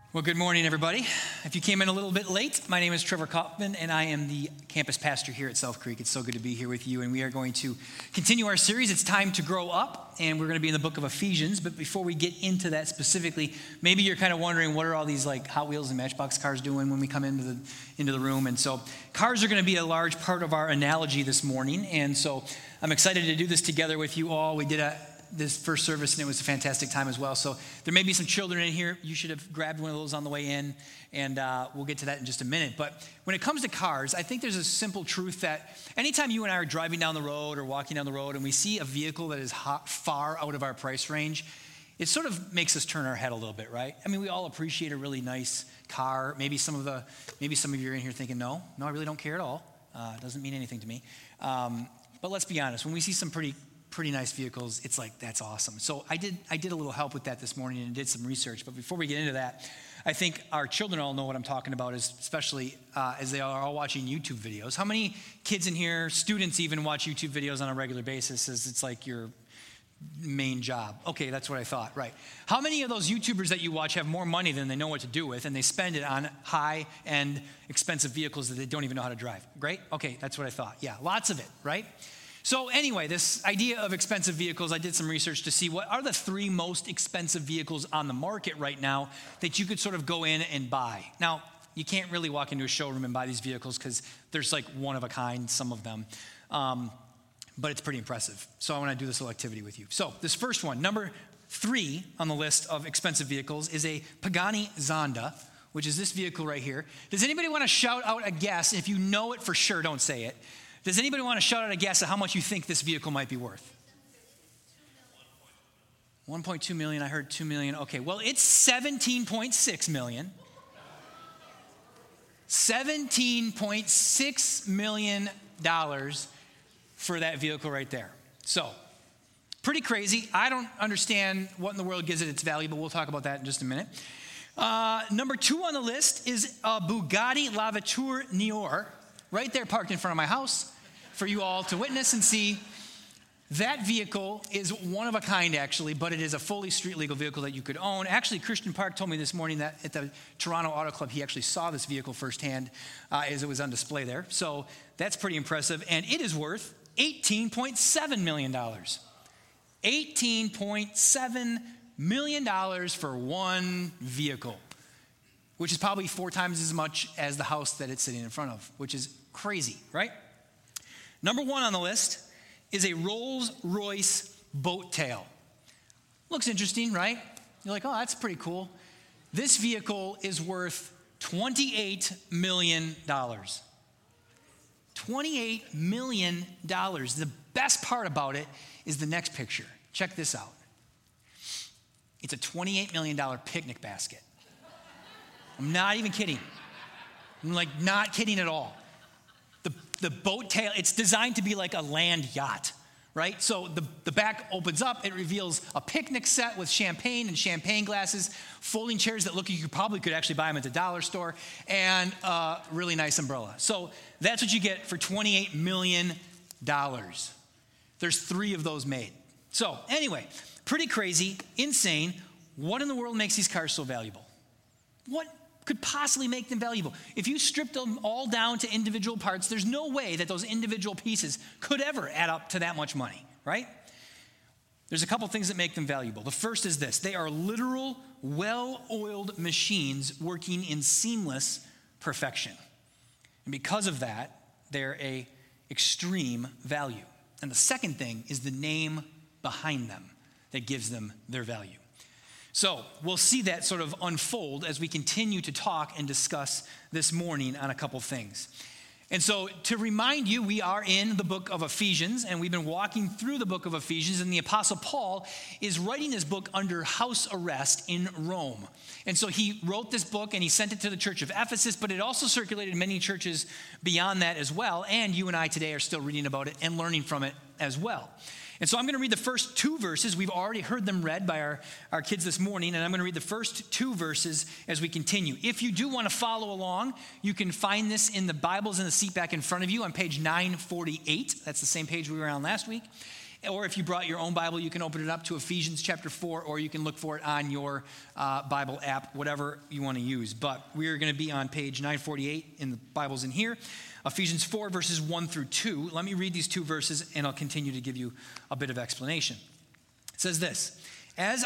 Well, good morning, everybody. If you came in a little bit late, my name is Trevor Kaufman, and I am the campus pastor here at South Creek. It's so good to be here with you, and we are going to continue our series. It's time to grow up, and we're going to be in the book of Ephesians. But before we get into that specifically, maybe you're kind of wondering, what are all these like Hot Wheels and Matchbox cars doing when we come into the room? And so cars are going to be a large part of our analogy this morning, and so I'm excited to do this together with you all. We did this first service, and it was a fantastic time as well. So there may be some children in here. You should have grabbed one of those on the way in, and we'll get to that in just a minute. But when it comes to cars, I think there's a simple truth that anytime you and I are driving down the road or walking down the road and we see a vehicle that is far out of our price range, it sort of makes us turn our head a little bit, right? I mean, we all appreciate a really nice car. Maybe some of you are in here thinking, no, I really don't care at all. It doesn't mean anything to me. But let's be honest, when we see some pretty nice vehicles, it's like, that's awesome. So I did a little help with that this morning and did some research. But before we get into that, I think our children all know what I'm talking about, especially as they are all watching YouTube videos. How many kids in here, students even, watch YouTube videos on a regular basis as it's like your main job? Okay, that's what I thought, right. How many of those YouTubers that you watch have more money than they know what to do with, and they spend it on high-end, expensive vehicles that they don't even know how to drive? Great? Okay, that's what I thought. Yeah, lots of it, right? So anyway, this idea of expensive vehicles, I did some research to see what are the three most expensive vehicles on the market right now that you could sort of go in and buy. Now, you can't really walk into a showroom and buy these vehicles because there's like one of a kind, some of them. But it's pretty impressive. So I want to do this little activity with you. So this first one, number 3 on the list of expensive vehicles, is a Pagani Zonda, which is this vehicle right here. Does anybody want to shout out a guess? If you know it for sure, don't say it. Does anybody want to shout out a guess at how much you think this vehicle might be worth? 1.2 million. I heard 2 million. Okay, well, it's 17.6 million. $17.6 million for that vehicle right there. So, pretty crazy. I don't understand what in the world gives it its value, but we'll talk about that in just a minute. Number 2 on the list is a Bugatti La Voiture Nior, right there parked in front of my house for you all to witness and see. That vehicle is one of a kind, actually, but it is a fully street legal vehicle that you could own. Actually, Christian Park told me this morning that at the Toronto Auto Club, he actually saw this vehicle firsthand as it was on display there. So that's pretty impressive. And it is worth $18.7 million. $18.7 million for one vehicle, which is probably 4 times as much as the house that it's sitting in front of, which is crazy, right? Number 1 on the list is a Rolls-Royce boat tail. Looks interesting, right? You're like, oh, that's pretty cool. This vehicle is worth $28 million. $28 million. The best part about it is the next picture. Check this out. It's a $28 million picnic basket. I'm not even kidding. I'm like not kidding at all. The boat tail, it's designed to be like a land yacht, right? So the back opens up, it reveals a picnic set with champagne and champagne glasses, folding chairs that look like you probably could actually buy them at the dollar store, and a really nice umbrella. So that's what you get for $28 million. There's 3 of those made. So anyway, pretty crazy, insane. What in the world makes these cars so valuable? What could possibly make them valuable? If you stripped them all down to individual parts, there's no way that those individual pieces could ever add up to that much money, right? There's a couple things that make them valuable. The first is this: they are literal, well-oiled machines working in seamless perfection. And because of that, they're an extreme value. And the second thing is the name behind them that gives them their value. So we'll see that sort of unfold as we continue to talk and discuss this morning on a couple things. And so to remind you, we are in the book of Ephesians, and we've been walking through the book of Ephesians, and the Apostle Paul is writing this book under house arrest in Rome. And so he wrote this book, and he sent it to the church of Ephesus, but it also circulated in many churches beyond that as well, and you and I today are still reading about it and learning from it as well. And so I'm going to read the first 2 verses. We've already heard them read by our kids this morning, and I'm going to read the first 2 verses as we continue. If you do want to follow along, you can find this in the Bibles in the seat back in front of you on page 948. That's the same page we were on last week. Or if you brought your own Bible, you can open it up to Ephesians chapter 4, or you can look for it on your Bible app, whatever you want to use. But we're going to be on page 948 in the Bibles in here. Ephesians 4, verses 1 through 2. Let me read these two verses, and I'll continue to give you a bit of explanation. It says this, as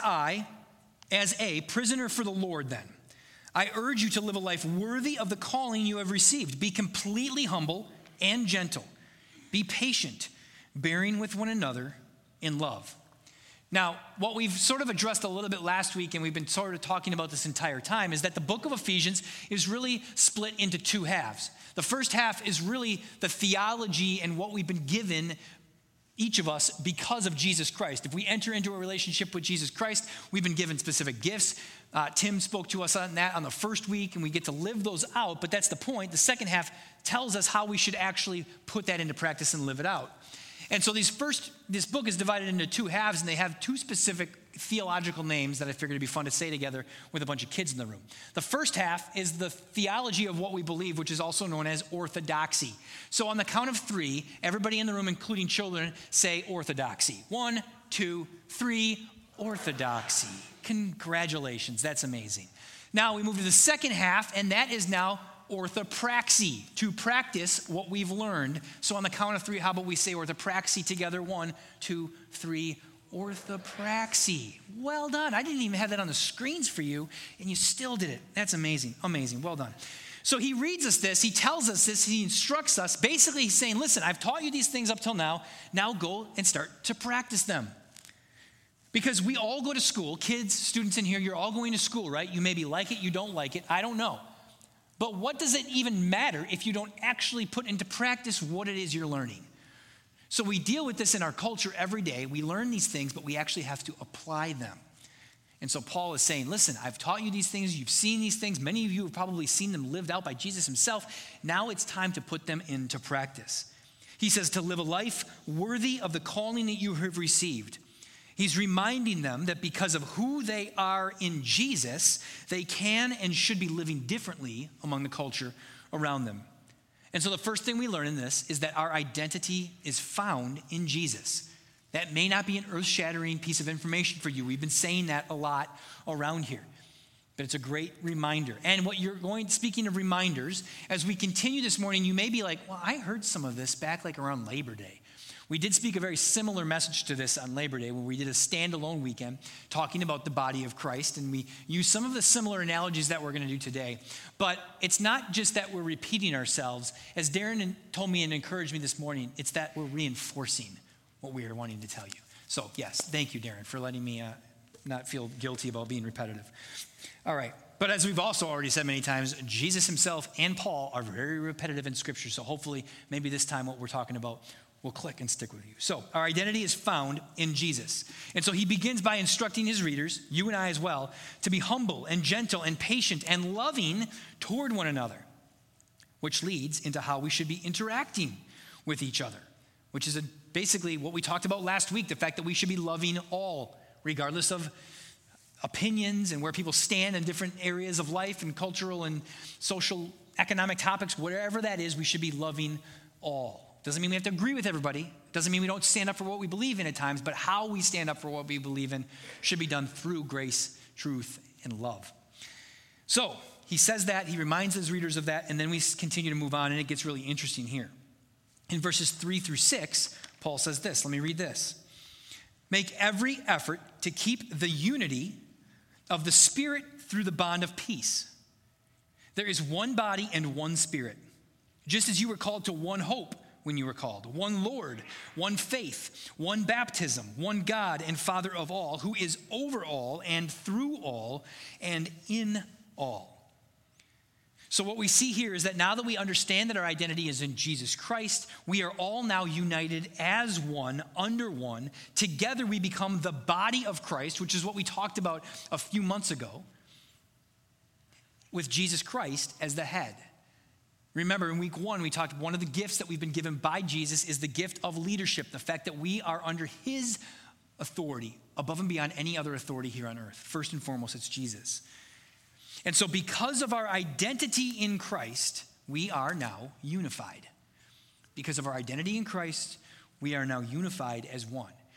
a prisoner for the Lord then, I urge you to live a life worthy of the calling you have received. Be completely humble and gentle. Be patient, bearing with one another in love. Now, what we've sort of addressed a little bit last week, and we've been sort of talking about this entire time, is that the book of Ephesians is really split into two halves. The first half is really the theology and what we've been given, each of us, because of Jesus Christ. If we enter into a relationship with Jesus Christ, we've been given specific gifts. Tim spoke to us on that on the first week, and we get to live those out, but that's the point. The second half tells us how we should actually put that into practice and live it out. And so this book is divided into two halves, and they have two specific theological names that I figured it'd be fun to say together with a bunch of kids in the room. The first half is the theology of what we believe, which is also known as orthodoxy. So on the count of three, everybody in the room, including children, say orthodoxy. 1, 2, 3, orthodoxy. Congratulations, that's amazing. Now we move to the second half, and that is now orthopraxy, to practice what we've learned. So on the count of three, how about we say orthopraxy together? 1, 2, 3, orthopraxy. Well done. I didn't even have that on the screens for you, and you still did it. That's amazing. Amazing. Well done. So he reads us this, he tells us this, he instructs us. Basically, he's saying, listen, I've taught you these things up till now. Now go and start to practice them. Because we all go to school, kids, students in here, you're all going to school, right? You maybe like it, you don't like it, I don't know. But what does it even matter if you don't actually put into practice what it is you're learning? So we deal with this in our culture every day. We learn these things, but we actually have to apply them. And so Paul is saying, listen, I've taught you these things. You've seen these things. Many of you have probably seen them lived out by Jesus himself. Now it's time to put them into practice. He says to live a life worthy of the calling that you have received. He's reminding them that because of who they are in Jesus, they can and should be living differently among the culture around them. And so the first thing we learn in this is that our identity is found in Jesus. That may not be an earth-shattering piece of information for you. We've been saying that a lot around here. But it's a great reminder. And speaking of reminders, as we continue this morning, you may be like, well, I heard some of this back like around Labor Day. We did speak a very similar message to this on Labor Day when we did a standalone weekend talking about the body of Christ, and we used some of the similar analogies that we're going to do today. But it's not just that we're repeating ourselves. As Darren told me and encouraged me this morning, it's that we're reinforcing what we are wanting to tell you. So yes, thank you, Darren, for letting me not feel guilty about being repetitive. All right. But as we've also already said many times, Jesus himself and Paul are very repetitive in Scripture. So hopefully, maybe this time what we're talking about will click and stick with you. So our identity is found in Jesus. And so he begins by instructing his readers, you and I as well, to be humble and gentle and patient and loving toward one another, which leads into how we should be interacting with each other, which is basically what we talked about last week, the fact that we should be loving all, regardless of opinions and where people stand in different areas of life and cultural and social, economic topics, whatever that is, we should be loving all. Doesn't mean we have to agree with everybody. Doesn't mean we don't stand up for what we believe in at times, but how we stand up for what we believe in should be done through grace, truth, and love. So he says that, he reminds his readers of that, and then we continue to move on, and it gets really interesting here. In verses 3 through 6, Paul says this. Let me read this. Make every effort to keep the unity of the Spirit through the bond of peace. There is one body and one Spirit, just as you were called to one hope when you were called, one Lord, one faith, one baptism, one God and Father of all, who is over all and through all and in all. So what we see here is that now that we understand that our identity is in Jesus Christ, we are all now united as one, under one. Together we become the body of Christ, which is what we talked about a few months ago, with Jesus Christ as the head. Remember, in week 1, we talked one of the gifts that we've been given by Jesus is the gift of leadership, the fact that we are under his authority, above and beyond any other authority here on earth. First and foremost, it's Jesus. And so because of our identity in Christ, we are now unified. Because of our identity in Christ, we are now unified as one.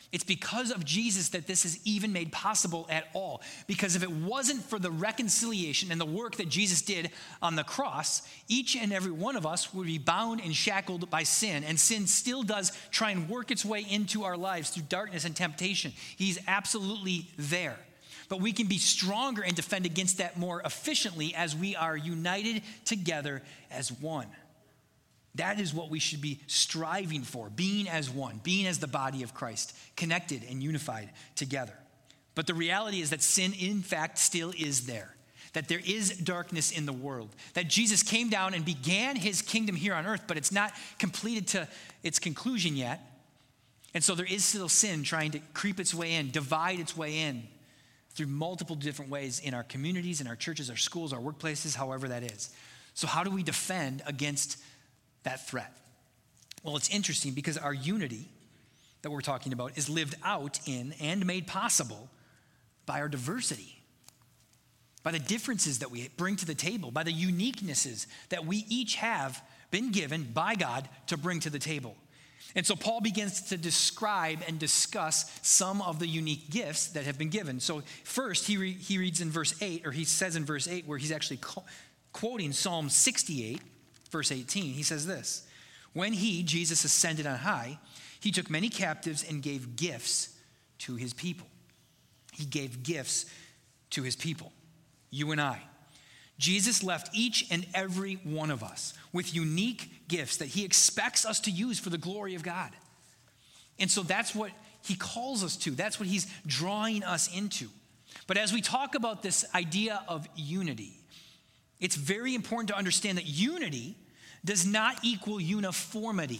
It's because of Jesus that this is even made possible at all. Because if it wasn't for the reconciliation and the work that Jesus did on the cross, each and every one of us would be bound and shackled by sin. And sin still does try and work its way into our lives through darkness and temptation. He's absolutely there. But we can be stronger and defend against that more efficiently as we are united together as one. That is what we should be striving for, being as one, being as the body of Christ, connected and unified together. But the reality is that sin, in fact, still is there, that there is darkness in the world, that Jesus came down and began his kingdom here on earth, but it's not completed to its conclusion yet. And so there is still sin trying to creep its way in, divide its way in through multiple different ways in our communities, in our churches, our schools, our workplaces, however that is. So how do we defend against that threat? Well, it's interesting because our unity that we're talking about is lived out in and made possible by our diversity, by the differences that we bring to the table, by the uniquenesses that we each have been given by God to bring to the table. And so Paul begins to describe and discuss some of the unique gifts that have been given. So first, he reads in verse 8, or he says in verse 8, where he's actually quoting Psalm 68, verse 18, he says this: when he, Jesus, ascended on high, he took many captives and gave gifts to his people. He gave gifts to his people, you and I. Jesus left each and every one of us with unique gifts that he expects us to use for the glory of God. And so that's what he calls us to. That's what he's drawing us into. But as we talk about this idea of unity, it's very important to understand that unity does not equal uniformity.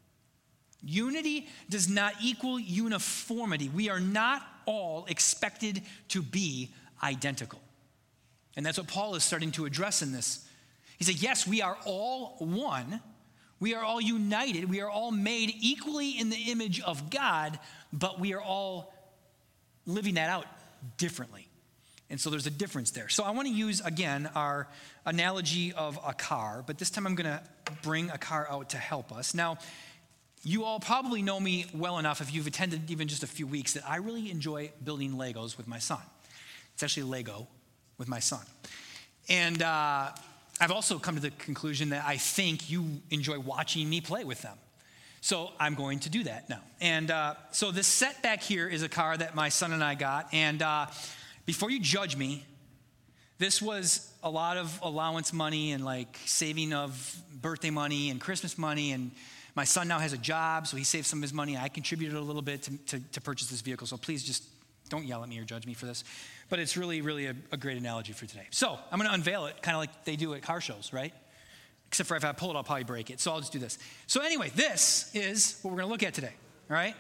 Unity does not equal uniformity. We are not all expected to be identical. And that's what Paul is starting to address in this. He said, yes, we are all one. We are all united. We are all made equally in the image of God, but we are all living that out differently. And so there's a difference there. So I want to use, again, our analogy of a car, but this time I'm going to bring a car out to help us. Now, you all probably know me well enough, if you've attended even just a few weeks, that I really enjoy building Legos with my son. It's actually Lego with my son. And I've also come to the conclusion that I think you enjoy watching me play with them. So I'm going to do that now. And so this set back here is a car that my son and I got. And before you judge me, this was a lot of allowance money and like saving of birthday money and Christmas money. And my son now has a job, so he saved some of his money. I contributed a little bit to purchase this vehicle. So please just don't yell at me or judge me for this. But it's really, really a great analogy for today. So I'm going to unveil it kind of like they do at car shows, right? Except for if I pull it, I'll probably break it. So I'll just do this. So anyway, this is what we're going to look at today, all right?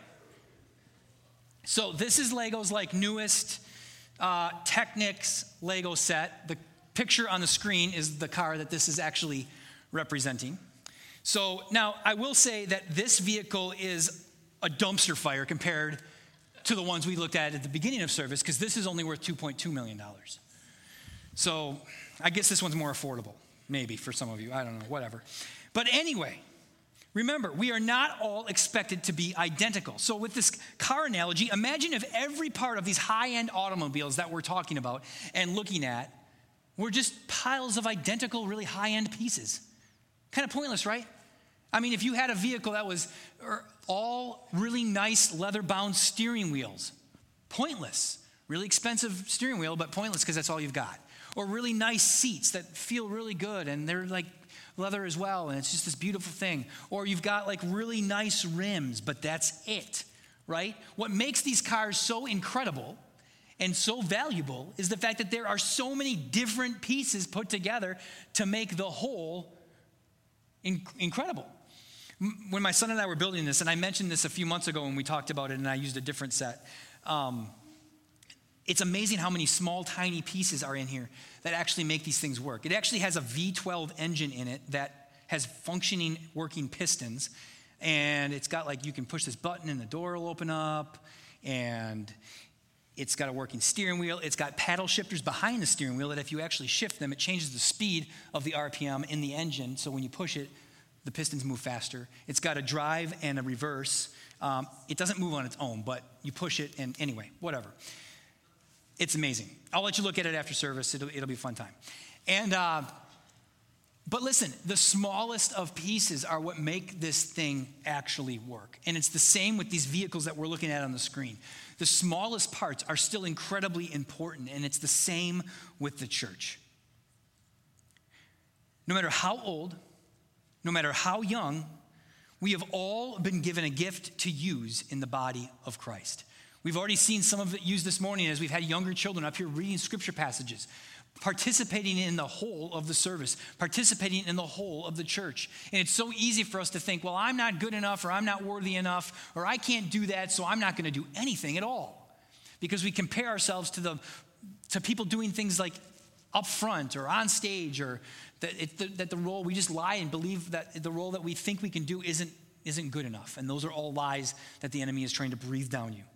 So this is Lego's like newest Technics Lego set. The picture on the screen is the car that this is actually representing. So now I will say that this vehicle is a dumpster fire compared to the ones we looked at the beginning of service, because this is only worth $2.2 million. So I guess this one's more affordable, maybe for some of you. I don't know, whatever. But anyway, remember, we are not all expected to be identical. So with this car analogy, imagine if every part of these high-end automobiles that we're talking about and looking at were just piles of identical, really high-end pieces. Kind of pointless, right? I mean, if you had a vehicle that was all really nice leather-bound steering wheels, pointless. Really expensive steering wheel, but pointless because that's all you've got. Or really nice seats that feel really good and they're like leather as well, and it's just this beautiful thing. Or you've got like really nice rims, but that's it, right? What makes these cars so incredible and so valuable is the fact that there are so many different pieces put together to make the whole incredible. When my son and I were building this, and I mentioned this a few months ago when we talked about it and I used a different set, it's amazing how many small, tiny pieces are in here that actually make these things work. It actually has a V12 engine in it that has functioning, working pistons, and it's got like, you can push this button and the door will open up, and it's got a working steering wheel. It's got paddle shifters behind the steering wheel that if you actually shift them, it changes the speed of the RPM in the engine, so when you push it, the pistons move faster. It's got a drive and a reverse It doesn't move on its own, but you push it, and anyway, whatever. It's amazing. I'll let you look at it after service. It'll be a fun time. And but listen, the smallest of pieces are what make this thing actually work. And it's the same with these vehicles that we're looking at on the screen. The smallest parts are still incredibly important, and it's the same with the church. No matter how old, no matter how young, we have all been given a gift to use in the body of Christ. We've already seen some of it used this morning as we've had younger children up here reading scripture passages, participating in the whole of the service, participating in the whole of the church. And it's so easy for us to think, well, I'm not good enough, or I'm not worthy enough, or I can't do that, so I'm not going to do anything at all. Because we compare ourselves to people doing things like up front or on stage, or that the role, we just lie and believe that the role that we think we can do isn't good enough. And those are all lies that the enemy is trying to breathe down you.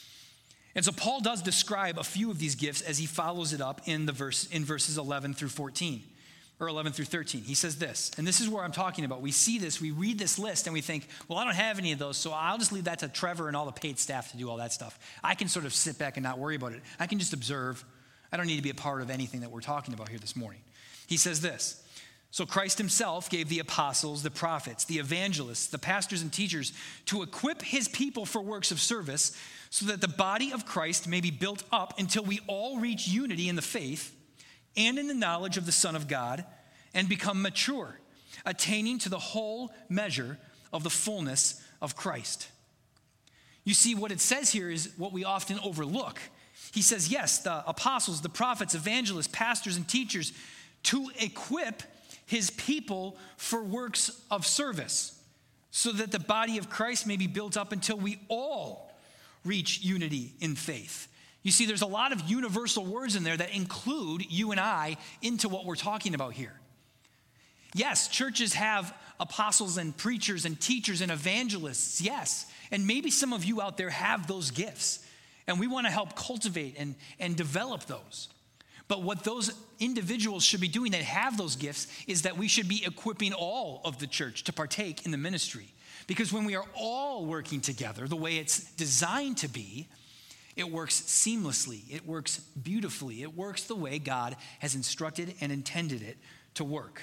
And so Paul does describe a few of these gifts as he follows it up in verses 11 through 14, or 11 through 13. He says this, and this is where I'm talking about. We see this, we read this list, and we think, well, I don't have any of those, so I'll just leave that to Trevor and all the paid staff to do all that stuff. I can sort of sit back and not worry about it. I can just observe. I don't need to be a part of anything that we're talking about here this morning. He says this, so Christ himself gave the apostles, the prophets, the evangelists, the pastors and teachers to equip his people for works of service, so that the body of Christ may be built up until we all reach unity in the faith and in the knowledge of the Son of God and become mature, attaining to the whole measure of the fullness of Christ. You see, what it says here is what we often overlook. He says, yes, the apostles, the prophets, evangelists, pastors, and teachers to equip his people for works of service, so that the body of Christ may be built up until we all reach unity in faith. You see, there's a lot of universal words in there that include you and I into what we're talking about here. Yes, churches have apostles and preachers and teachers and evangelists, yes. And maybe some of you out there have those gifts, and we want to help cultivate and develop those. But what those individuals should be doing that have those gifts is that we should be equipping all of the church to partake in the ministry. Because when we are all working together the way it's designed to be, it works seamlessly, it works beautifully, it works the way God has instructed and intended it to work.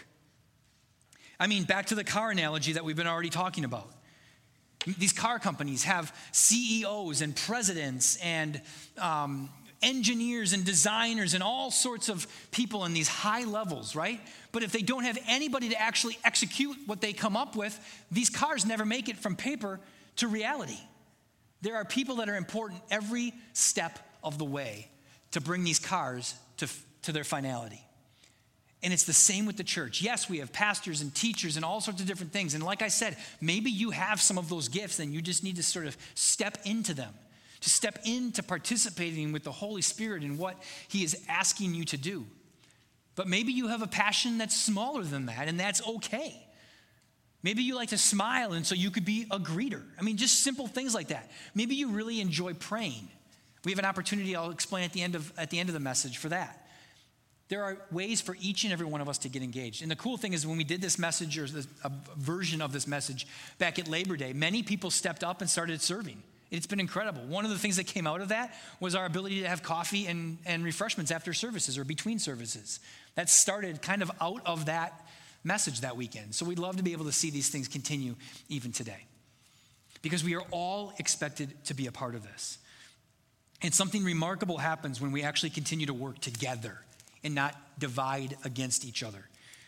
I mean, back to the car analogy that we've been already talking about. These car companies have CEOs and presidents and engineers and designers and all sorts of people in these high levels, right? But if they don't have anybody to actually execute what they come up with, these cars never make it from paper to reality. There are people that are important every step of the way to bring these cars to their finality. And it's the same with the church. Yes, we have pastors and teachers and all sorts of different things. And like I said, maybe you have some of those gifts and you just need to sort of step into them, to step into participating with the Holy Spirit in what he is asking you to do. But maybe you have a passion that's smaller than that, and that's okay. Maybe you like to smile, and so you could be a greeter. I mean, just simple things like that. Maybe you really enjoy praying. We have an opportunity I'll explain at the end of the message for that. There are ways for each and every one of us to get engaged. And the cool thing is when we did this message, or a version of this message back at Labor Day, many people stepped up and started serving. It's been incredible. One of the things that came out of that was our ability to have coffee and refreshments after services or between services. That started kind of out of that message that weekend. So we'd love to be able to see these things continue even today, because we are all expected to be a part of this. And something remarkable happens when we actually continue to work together and not divide against each other.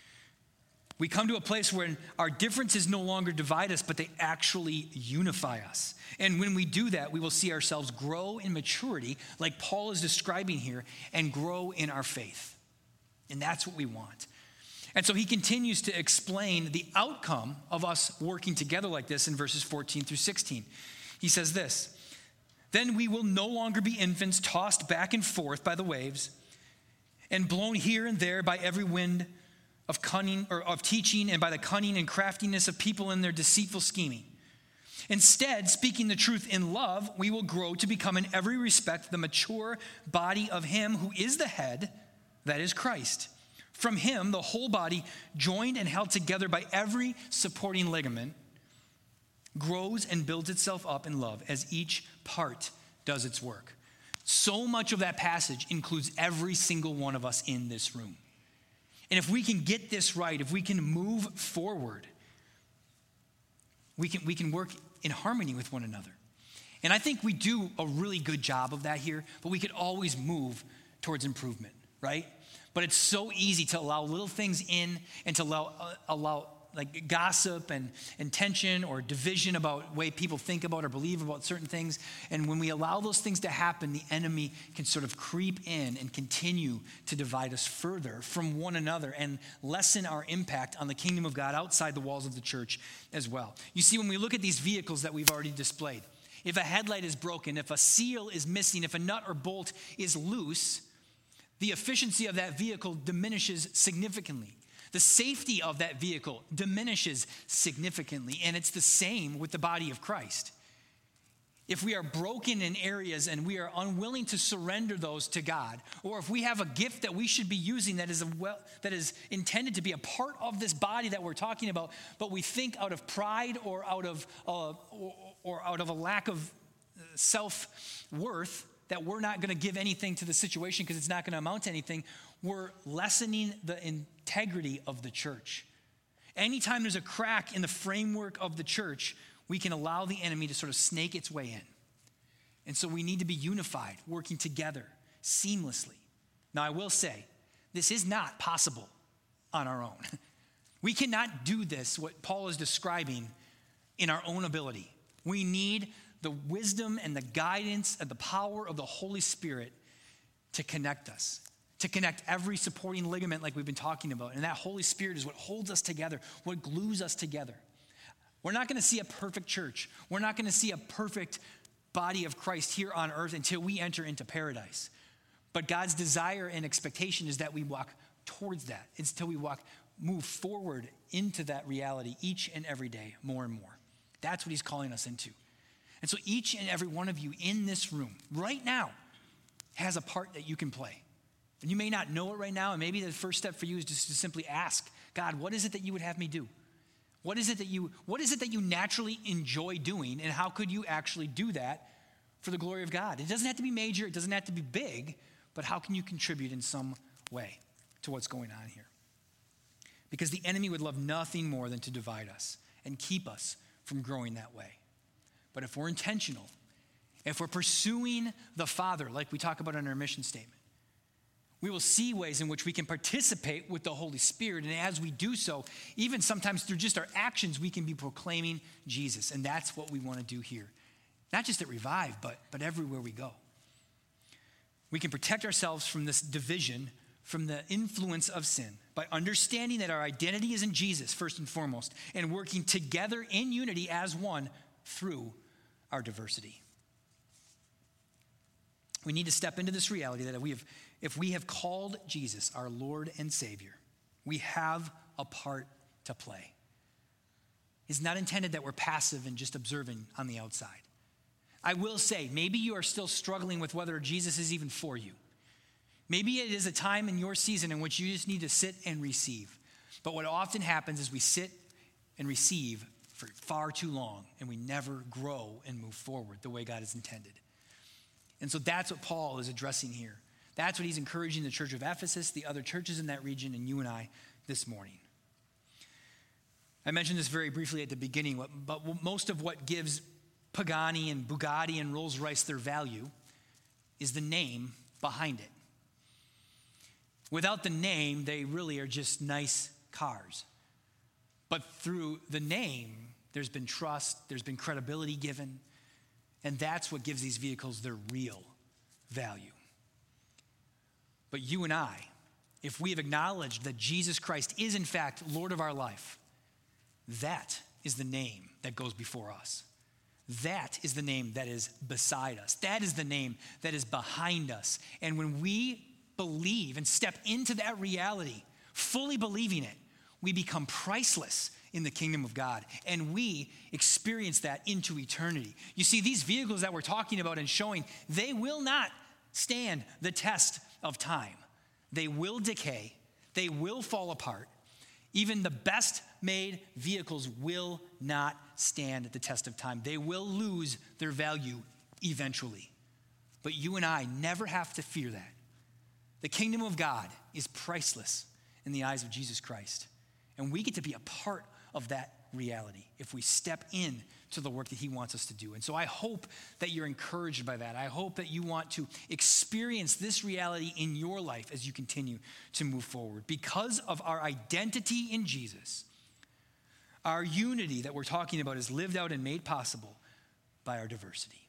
We come to a place where our differences no longer divide us, but they actually unify us. And when we do that, we will see ourselves grow in maturity, like Paul is describing here, and grow in our faith. And that's what we want. And so he continues to explain the outcome of us working together like this in verses 14 through 16. He says this, "Then we will no longer be infants tossed back and forth by the waves and blown here and there by every wind of cunning or of teaching and by the cunning and craftiness of people in their deceitful scheming. Instead, speaking the truth in love, we will grow to become in every respect the mature body of him who is the head, that is Christ. From him, the whole body, joined and held together by every supporting ligament, grows and builds itself up in love as each part does its work. So much of that passage includes every single one of us in this room. And if we can get this right, if we can move forward, we can work in harmony with one another. And I think we do a really good job of that here, but we could always move towards improvement, right? But it's so easy to allow little things in and to allow like gossip and tension or division about the way people think about or believe about certain things. And when we allow those things to happen, the enemy can sort of creep in and continue to divide us further from one another and lessen our impact on the kingdom of God outside the walls of the church as well. You see, when we look at these vehicles that we've already displayed, if a headlight is broken, if a seal is missing, if a nut or bolt is loose, the efficiency of that vehicle diminishes significantly. The safety of that vehicle diminishes significantly, and it's the same with the body of Christ. If we are broken in areas and we are unwilling to surrender those to God, or if we have a gift that we should be using that is intended to be a part of this body that we're talking about, but we think out of pride or out of a lack of self-worth that we're not going to give anything to the situation because it's not going to amount to anything, we're lessening the integrity of the church. Anytime there's a crack in the framework of the church, we can allow the enemy to sort of snake its way in. And so we need to be unified, working together seamlessly. Now, I will say, this is not possible on our own. We cannot do this, what Paul is describing, in our own ability. We need the wisdom and the guidance and the power of the Holy Spirit to connect us, to connect every supporting ligament like we've been talking about. And that Holy Spirit is what holds us together, what glues us together. We're not going to see a perfect church. We're not going to see a perfect body of Christ here on earth until we enter into paradise. But God's desire and expectation is that we walk towards that. It's until we move forward into that reality each and every day, more and more. That's what he's calling us into. And so each and every one of you in this room right now has a part that you can play. And you may not know it right now, and maybe the first step for you is just to simply ask, God, what is it that you would have me do? What is it that you naturally enjoy doing, and how could you actually do that for the glory of God? It doesn't have to be major, it doesn't have to be big, but how can you contribute in some way to what's going on here? Because the enemy would love nothing more than to divide us and keep us from growing that way. But if we're intentional, if we're pursuing the Father, like we talk about in our mission statement, we will see ways in which we can participate with the Holy Spirit. And as we do so, even sometimes through just our actions, we can be proclaiming Jesus. And that's what we want to do here. Not just at Revive, but everywhere we go. We can protect ourselves from this division, from the influence of sin, by understanding that our identity is in Jesus, first and foremost, and working together in unity as one through our diversity. We need to step into this reality that if we have called Jesus our Lord and Savior, we have a part to play. It's not intended that we're passive and just observing on the outside. I will say, maybe you are still struggling with whether Jesus is even for you. Maybe it is a time in your season in which you just need to sit and receive. But what often happens is we sit and receive for far too long, and we never grow and move forward the way God has intended. And so that's what Paul is addressing here. That's what he's encouraging the church of Ephesus, the other churches in that region, and you and I this morning. I mentioned this very briefly at the beginning, but most of what gives Pagani and Bugatti and Rolls-Royce their value is the name behind it. Without the name, they really are just nice cars. But through the name, there's been trust, there's been credibility given, and that's what gives these vehicles their real value. But you and I, if we have acknowledged that Jesus Christ is in fact Lord of our life, that is the name that goes before us. That is the name that is beside us. That is the name that is behind us. And when we believe and step into that reality, fully believing it, we become priceless in the kingdom of God. And we experience that into eternity. You see, these vehicles that we're talking about and showing, they will not stand the test of time. They will decay. They will fall apart. Even the best made vehicles will not stand the test of time. They will lose their value eventually. But you and I never have to fear that. The kingdom of God is priceless in the eyes of Jesus Christ. And we get to be a part of that reality if we step in to the work that he wants us to do. And so I hope that you're encouraged by that. I hope that you want to experience this reality in your life as you continue to move forward. Because of our identity in Jesus, our unity that we're talking about is lived out and made possible by our diversity.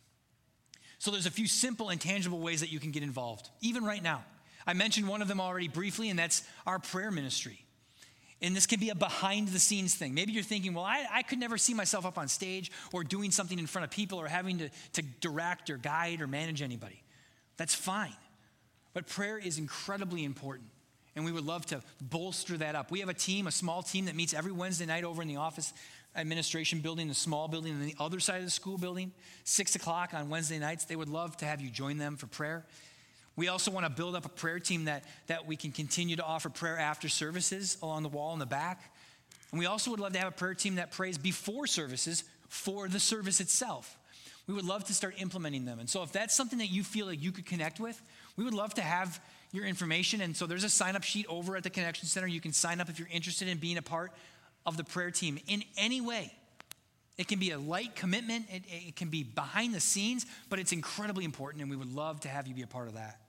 So there's a few simple and tangible ways that you can get involved, even right now. I mentioned one of them already briefly, and that's our prayer ministry. And this can be a behind-the-scenes thing. Maybe you're thinking, well, I could never see myself up on stage or doing something in front of people or having to direct or guide or manage anybody. That's fine. But prayer is incredibly important, and we would love to bolster that up. We have a small team that meets every Wednesday night over in the office administration building, the small building on the other side of the school building, 6 o'clock on Wednesday nights. They would love to have you join them for prayer. We also want to build up a prayer team that we can continue to offer prayer after services along the wall in the back. And we also would love to have a prayer team that prays before services for the service itself. We would love to start implementing them. And so if that's something that you feel like you could connect with, we would love to have your information. And so there's a sign-up sheet over at the Connection Center. You can sign up if you're interested in being a part of the prayer team in any way. It can be a light commitment. It can be behind the scenes, but it's incredibly important, and we would love to have you be a part of that.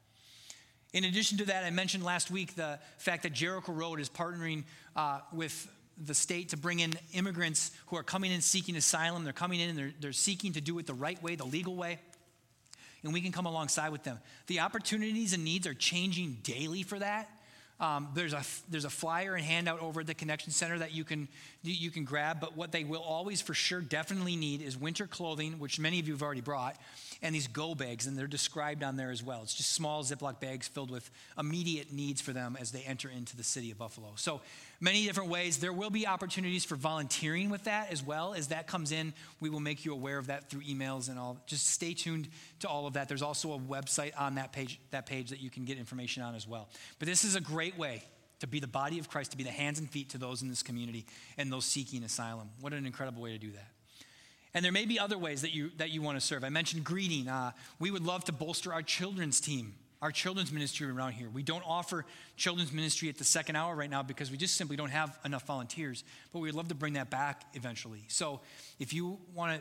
In addition to that, I mentioned last week the fact that Jericho Road is partnering with the state to bring in immigrants who are coming in seeking asylum. They're coming in and they're seeking to do it the right way, the legal way, and we can come alongside with them. The opportunities and needs are changing daily for that. There's a flyer and handout over at the Connection Center that you can grab, but what they will always for sure definitely need is winter clothing, which many of you have already brought, and these go bags, and they're described on there as well. It's just small Ziploc bags filled with immediate needs for them as they enter into the city of Buffalo. So many different ways. There will be opportunities for volunteering with that as well. As that comes in, we will make you aware of that through emails and all. Just stay tuned to all of that. There's also a website on that page that you can get information on as well. But this is a great way to be the body of Christ, to be the hands and feet to those in this community and those seeking asylum. What an incredible way to do that. And there may be other ways that you want to serve. I mentioned greeting. We would love to bolster our children's team, our children's ministry around here. We don't offer children's ministry at the second hour right now because we just simply don't have enough volunteers, but we'd love to bring that back eventually. So if you want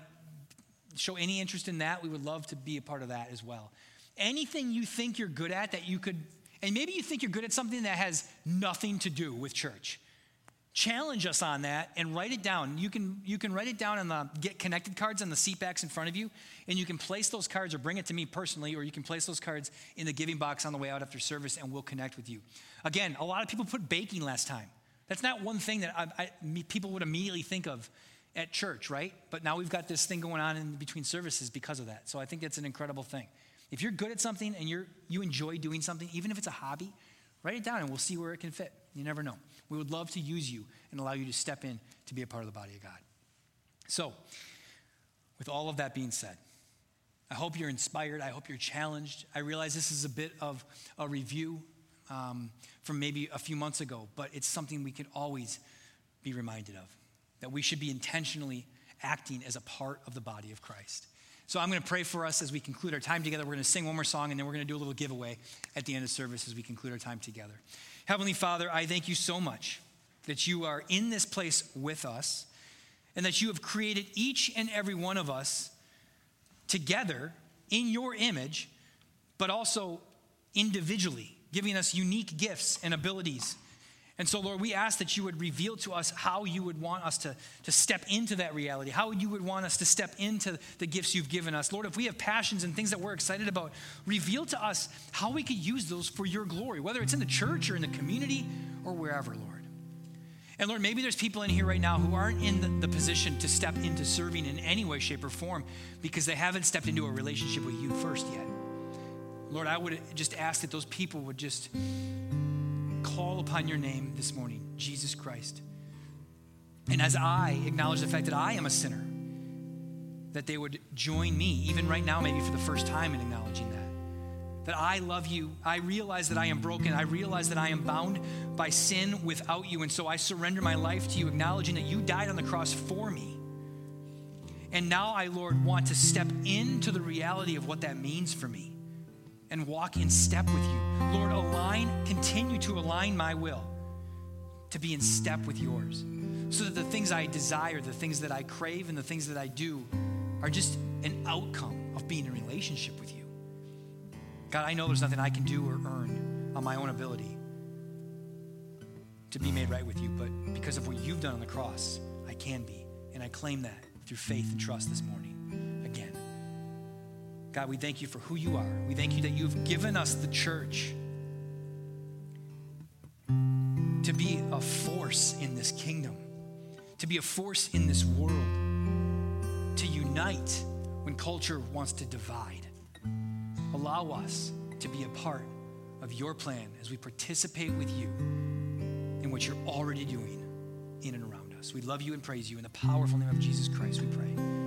to show any interest in that, we would love to be a part of that as well. Anything you think you're good at that you could, and maybe you think you're good at something that has nothing to do with church. Challenge us on that and write it down. You can write it down on the Get Connected cards on the seat backs in front of you, and you can place those cards or bring it to me personally, or you can place those cards in the giving box on the way out after service, and we'll connect with you. Again, a lot of people put baking last time. That's not one thing that people would immediately think of at church, right? But now we've got this thing going on in between services because of that. So I think that's an incredible thing. If you're good at something and you enjoy doing something, even if it's a hobby, write it down and we'll see where it can fit. You never know. We would love to use you and allow you to step in to be a part of the body of God. So, with all of that being said, I hope you're inspired. I hope you're challenged. I realize this is a bit of a review from maybe a few months ago, but it's something we can always be reminded of, that we should be intentionally acting as a part of the body of Christ. So I'm going to pray for us as we conclude our time together. We're going to sing one more song, and then we're going to do a little giveaway at the end of service as we conclude our time together. Heavenly Father, I thank you so much that you are in this place with us and that you have created each and every one of us together in your image, but also individually, giving us unique gifts and abilities. And so, Lord, we ask that you would reveal to us how you would want us to step into that reality, how you would want us to step into the gifts you've given us. Lord, if we have passions and things that we're excited about, reveal to us how we could use those for your glory, whether it's in the church or in the community or wherever, Lord. And Lord, maybe there's people in here right now who aren't in the position to step into serving in any way, shape, or form because they haven't stepped into a relationship with you first yet. Lord, I would just ask that those people would just call upon your name this morning, Jesus Christ. And as I acknowledge the fact that I am a sinner, that they would join me, even right now, maybe for the first time in acknowledging that. that I love you. I realize that I am broken. I realize that I am bound by sin without you. And so I surrender my life to you, acknowledging that you died on the cross for me. And now I, Lord, want to step into the reality of what that means for me and walk in step with you. Lord, continue to align my will to be in step with yours, so that the things I desire, the things that I crave, and the things that I do are just an outcome of being in a relationship with you. God, I know there's nothing I can do or earn on my own ability to be made right with you, but because of what you've done on the cross, I can be, and I claim that through faith and trust this morning again. God, we thank you for who you are. We thank you that you've given us the church to be a force in this kingdom, to be a force in this world, to unite when culture wants to divide. Allow us to be a part of your plan as we participate with you in what you're already doing in and around us. We love you and praise you. In the powerful name of Jesus Christ, we pray.